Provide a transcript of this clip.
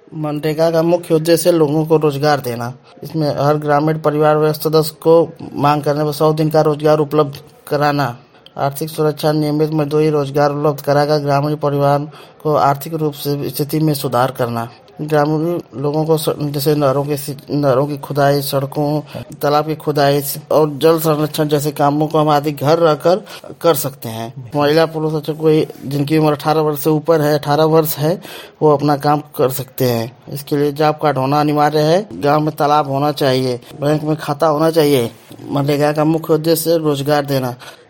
मनरेगा का मुख्य उद्देश्य है लोगों को रोजगार देना। इसमें हर ग्रामीण परिवार व सदस्य को मांग करने पर 100 दिन का रोजगार उपलब्ध कराना। आर्थिक सुरक्षा, नियमित मजदूरी, रोजगार उपलब्ध कराकर ग्रामीण परिवार को आर्थिक रूप से स्थिति में सुधार करना। ग्रामीण लोगों को जैसे नहरों की खुदाई, सड़कों, तालाब की खुदाई और जल संरक्षण जैसे कामों को हम आदि घर रहकर कर सकते हैं। महिला पुरुष अच्छा कोई जिनकी उम्र 18 वर्ष से ऊपर है, 18 वर्ष है, वो अपना काम कर सकते हैं। इसके लिए जॉब कार्ड होना अनिवार्य है। गांव में तालाब होना चाहिए, बैंक में खाता होना चाहिए। मनरेगा का मुख्य उद्देश्य रोजगार देना।